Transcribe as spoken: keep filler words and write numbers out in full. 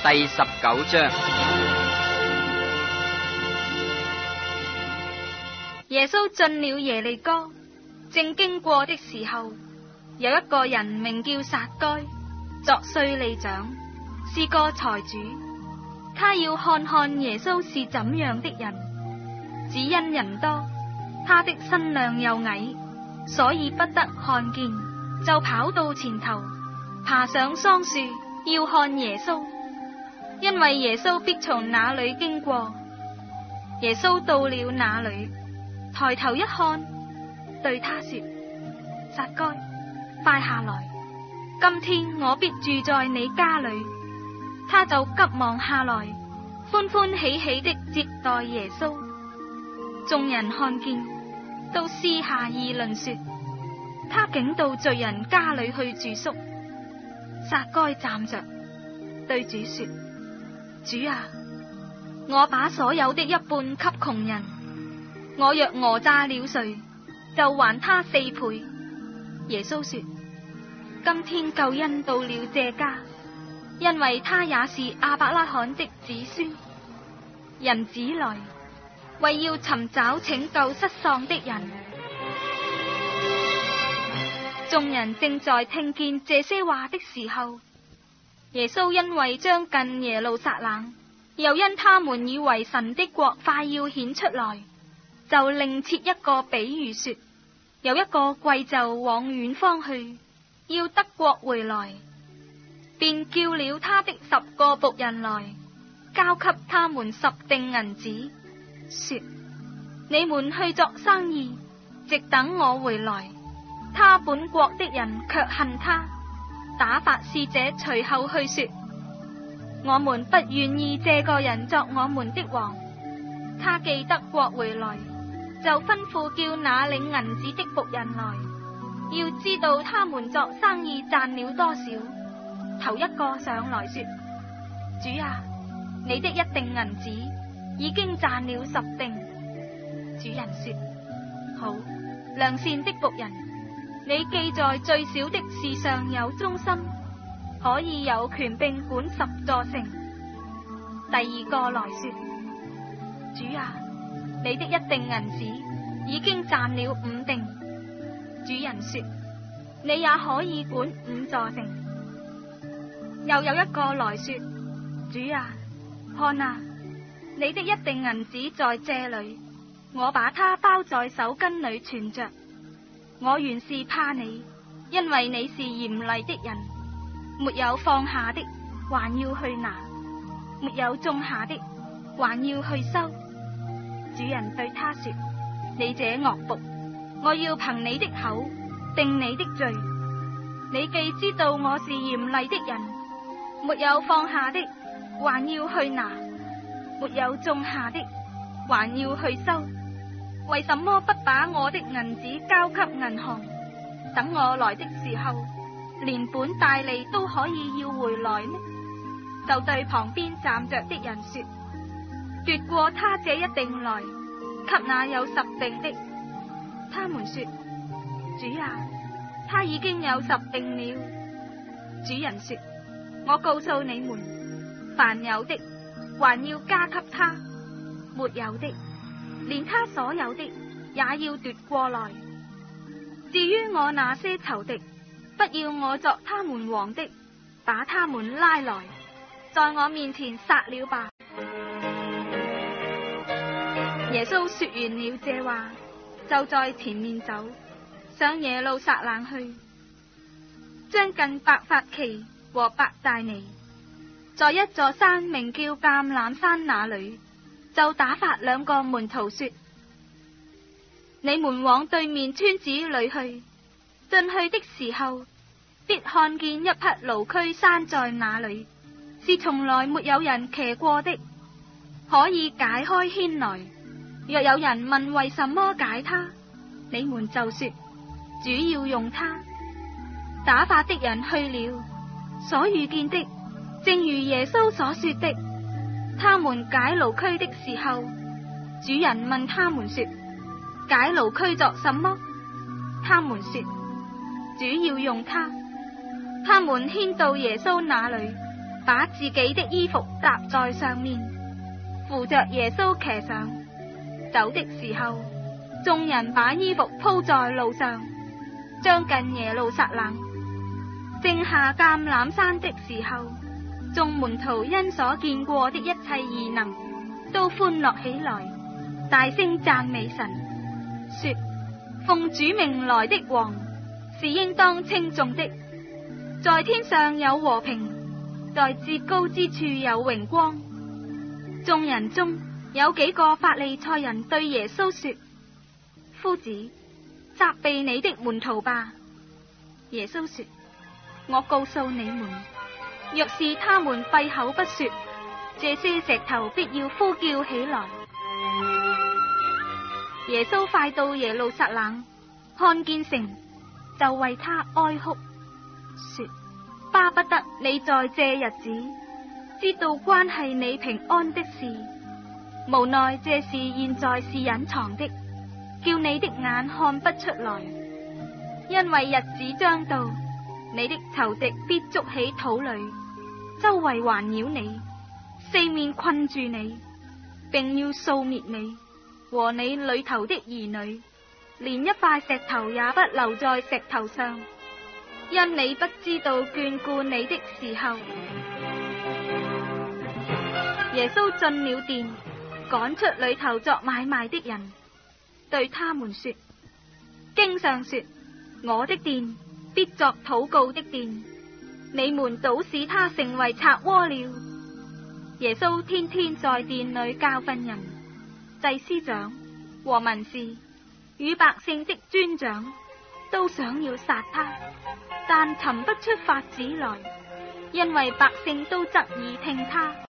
第十九章。 耶穌進了耶利哥，正經過的時候，有一個人名叫撒該，作稅吏長，是個財主。他要看看耶穌是怎樣的人，只因人多，他的身量又矮，所以不得看見，就跑到前頭，爬上桑樹，要看耶穌，因為耶穌必從那裏經過。耶穌到了那裏，抬頭一看，對他說：撒該，快下來，今天我必住在你家裏。他就急忙下來，歡歡喜喜的接待耶穌。眾人看見，都私下議論說，他竟到罪人家裏去住宿。撒該站着，對主說：主啊，我把所有的一半給窮人，我若訛詐了誰，就還他四倍。耶穌說：今天救恩到了這家，因為他也是亞伯拉罕的子孫。人子來，為要尋找拯救失喪的人。眾人正在聽見這些話的時候，耶穌因為將近耶路撒冷，又因他們以為神的國快要顯出來，就另設一個比喻說，有一個貴胄往遠方去，要得國回來，便叫了他的十個僕人來，交給他們十錠銀子，說：你們去作生意，直等我回來。他本國的人卻恨他，打發使者隨後去說：我們不願意這個人作我們的王。他既得國回來，就吩咐叫那領銀子的僕人來，要知道他們作生意賺了多少。頭一個上來說：主啊，你的一錠銀子已經賺了十錠。主人說：好，良善的僕人，你既在最小的事上有忠心，可以有權柄管十座城。第二個來說：主啊，你的一錠銀子已經賺了五錠。主人說：你也可以管五座城。又有一個來說：主啊，看啊，你的一錠銀子在這裏，我把它包在手巾裏存着。我原是怕你，因為你是嚴厲的人，沒有放下的，還要去拿；沒有種下的，還要去收。主人對他說：你這惡僕，我要憑你的口定你的罪。你既知道我是嚴厲的人，沒有放下的，還要去拿；沒有種下的，還要去收。為什麼不把我的銀子交給銀行，等我來的時候，連本帶利都可以要回來呢？就對旁邊站着的人說：奪過他這一錠來，給那有十錠的。他們說：主啊，他已經有十錠了。主人說：我告訴你們，凡有的還要加給他，沒有的，連他所有的也要奪過來。至於我那些仇敵，不要我作他們王的，把他們拉來，在我面前殺了吧。耶穌說完了這話，就在前面走，上耶路撒冷去。將近伯法其和伯大尼，在一座山名叫橄欖山那裏，就打發兩個門徒說：你們往對面村子裏去，進去的時候，必看見一匹驢駒拴在那裏，是從來沒有人騎過的，可以解開牽來。若有人問為什麼解他，你們就說：主要用他。打發的人去了，所遇見的正如耶穌所說的。他們解驢駒的時候，主人問他們說：解驢駒作什麼？他們說：主要用他。他們牽到耶穌那裏， 把自己的衣服搭在上面，扶着耶穌騎上。走的時候，眾人把衣服鋪在路上。將近耶路撒冷，正下橄欖山的時候，眾門徒因所見過的一切異能，都歡樂起來，大聲讚美神，說：奉主名來的王是應當稱頌的，在天上有和平，在至高之處有榮光。眾人中有幾個法利賽人對耶穌說：夫子，責備你的門徒吧。耶穌說：我告訴你們，若是他們閉口不說，這些石頭必要呼叫起來。耶穌快到耶路撒冷，看見城，就為他哀哭，說：巴不得你在這日子知道關係你平安的事，無奈這事現在是隱藏的，叫你的眼看不出來。因為日子將到，你的仇敵必築起土壘，周圍環繞你，四面困住你，並要掃滅你和你裏頭的兒女，連一塊石頭也不留在石頭上，因你不知道眷顧你的時候。耶穌進了殿，趕出裏頭作買賣的人，對他們說：經上說，我的殿必作禱告的殿，你們倒使他成為賊窩了。耶穌天天在殿裏教訓人，祭司長和文士與百姓的尊長都想要殺他，但尋不出法子來，因為百姓都側耳聽他。